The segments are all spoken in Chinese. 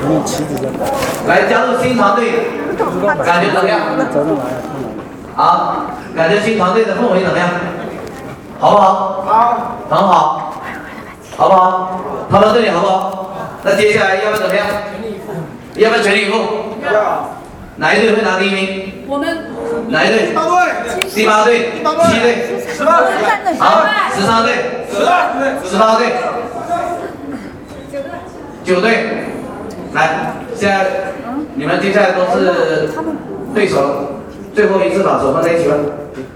来加入新团队，感觉怎么样？啊，感觉新团队的氛围怎么样？好不好？好，很好，好不好？他们对你好不好？那接下来要不要怎么样？要不要全力以赴？要。哪一队会拿第一名？ 我们哪一队？第八队、7队、18队。好，13队、18队、9队。来，现在你们接下来都是对手了，最后一次把手放在一起吧。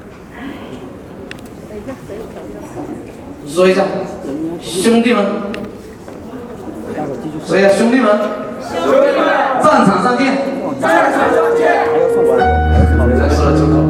说一下，兄弟们。说一下，兄弟们。战场上见。战场上见。再说了出口。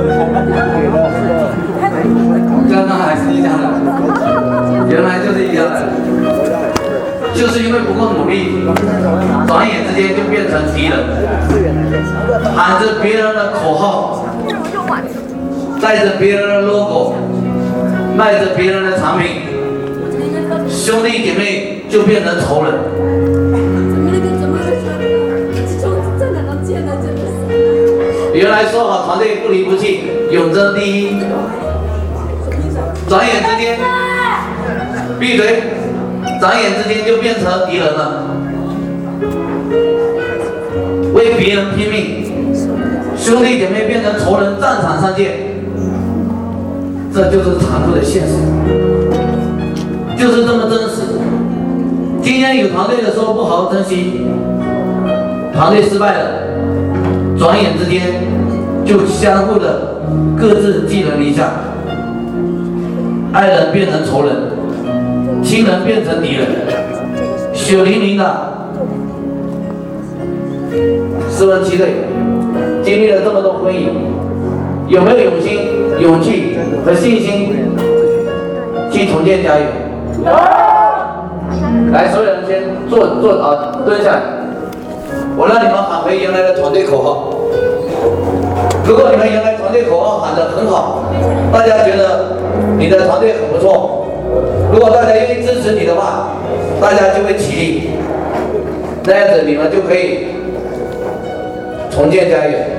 刚刚还是一家人，原来就是一家人，就是因为不够努力，转眼之间就变成敌人，喊着别人的口号，带着别人的 logo， 卖着别人的产品，兄弟姐妹就变成仇人。原来说好团队不离不弃，永争第一，转眼之间，闭嘴！转眼之间就变成敌人了，为别人拼命，兄弟姐妹变成仇人，战场上见。这就是残酷的现实，就是这么真实。今天有团队的时候不好好珍惜，团队失败了，转眼之间就相互的各自寄人篱下，爱人变成仇人，亲人变成敌人，血淋淋的。试问7队，经历了这么多婚姻，有没有勇气和信心去重建家园？有。来，所有人先蹲下来，我让你们喊回原来的团队口号。如果你们原来团队口号喊得很好，大家觉得你的团队很不错，如果大家愿意支持你的话，大家就会起立，那样子你们就可以重建家园。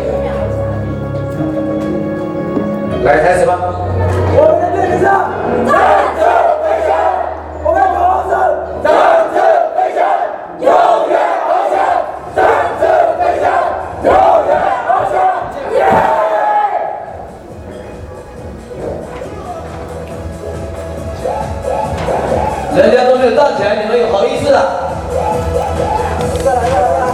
来，开始吧。 我们的队名是战胜飞翔，我们的口号是战胜飞翔，永远翱翔，战胜飞翔，永远翱翔。耶！ 人家都没有站起来，你们有好意思啊？ 再来。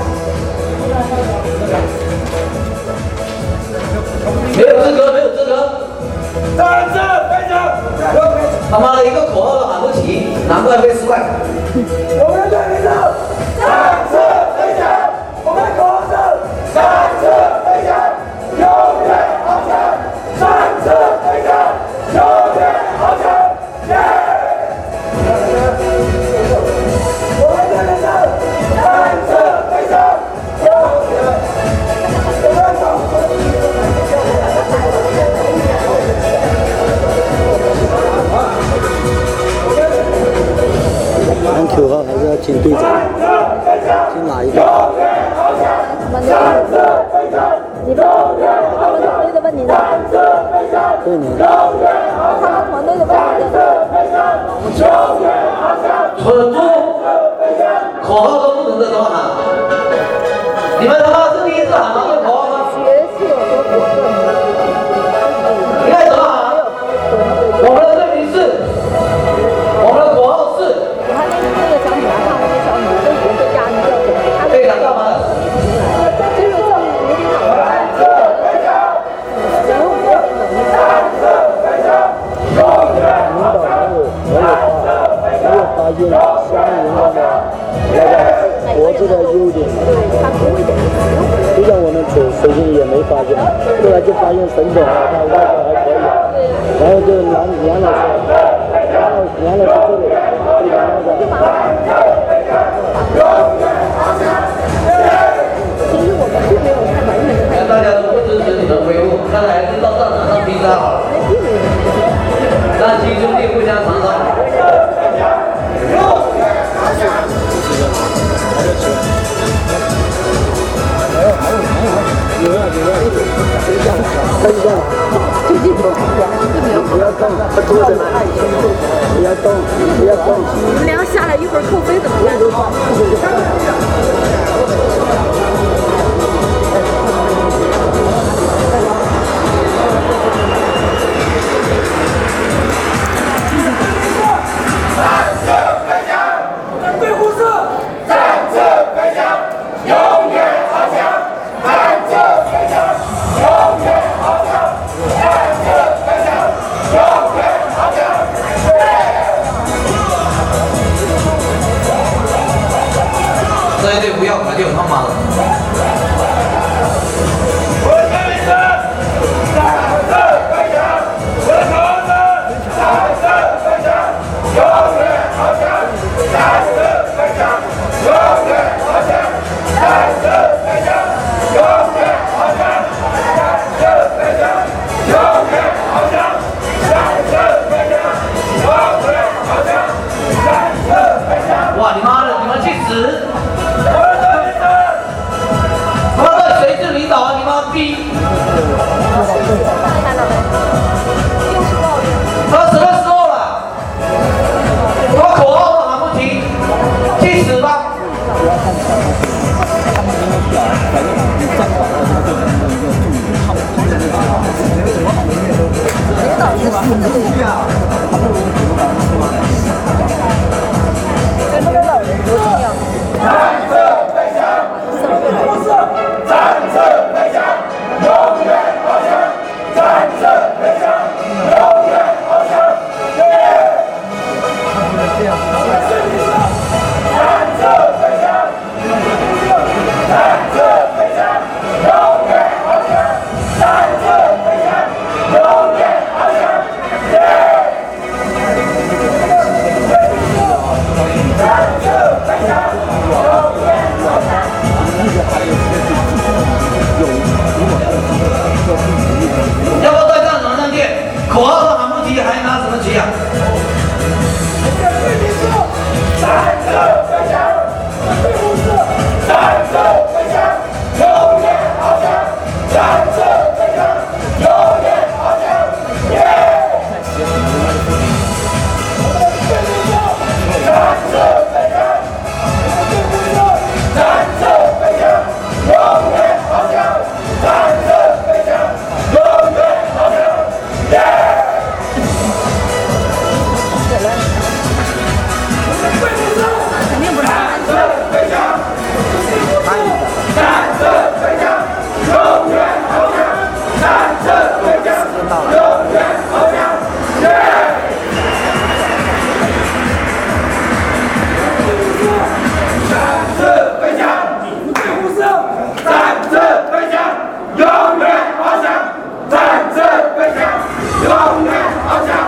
没有资格，没有资格。 战胜飞翔， 他妈的一个口号都喊不起，难怪被失败。 我们的队名是战胜飞翔，我们的口号是战胜飞翔，永远翱翔，战胜飞翔，永远翱翔。耶！我们的队名是战胜飞翔，永远。 按口号还是要听队长，听哪一个？ 你们他们团队的问题呢？ 对呢。 他们团队的问题呢？ 蠢猪，口号都不懂得怎么喊，你们他妈是第一次喊这个口号吗？应该怎么喊？我们的队名是，我们的口号是。队长干嘛的？ 发现相应的脖子的优点，就像我们首先也没发现，后来就发现沈总啊，他外表还可以，然后就梁老师这里，非常那个。 大家都不支持你们挥舞，看来是到战场上拼杀好了。让亲兄弟互相残杀。 等一下，不要动，不要动，不要动，不要动。 你们俩下来一会儿扣分怎么办？ 对护士，战士飞翔，永远翱翔。战士飞翔，永远翱翔。战士飞翔，永远翱翔。 这一队不要搞定他妈的！ 我的名字，战士飞翔，我的口子，战士飞翔，永远翱翔。战士飞翔，永远翱翔。战士飞翔，永远翱翔。战士飞翔，永远翱翔。战士飞翔，永远翱翔。战士飞翔。 哇，你妈的，你们去死！ 我的名字。 他妈的，谁是领导啊？你妈逼！他什么时候了？他口号都喊不停，去死吧！ 战士飞翔，护士，战士飞翔，永远翱翔。战士飞翔，永远翱翔。战士飞翔，战士飞翔，永远翱翔。战士飞翔，永远翱翔。战士飞翔，永远翱翔。 要不在战场上见，口号都喊不齐，还拿什么旗啊？ 战士飞翔，护士，战士飞翔，永远翱翔。战士飞翔，永远翱翔。战士飞翔，护士，战士飞翔，永远翱翔。战士飞翔，永远翱翔。 肯定不是。 战士飞翔，战士飞翔，永远翱翔。战士飞翔，永远翱翔。战士飞翔，护士，战士飞翔，永远翱翔。战士飞翔，永远翱翔。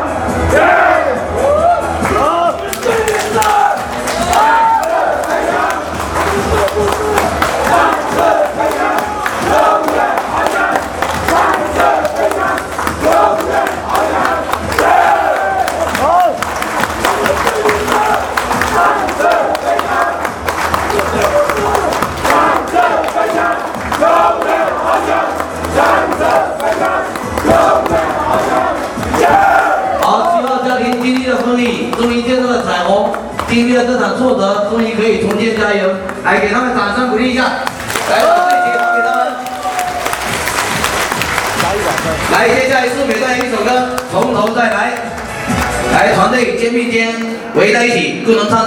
好，希望家庭经历了胜利，终于见到了彩虹，经历了这场挫折，终于可以重建家园，来给他们掌声鼓励一下，来，把这节给他们。来，接下来是每段一首歌，从头再来，来，团队肩并肩围在一起，共同唱。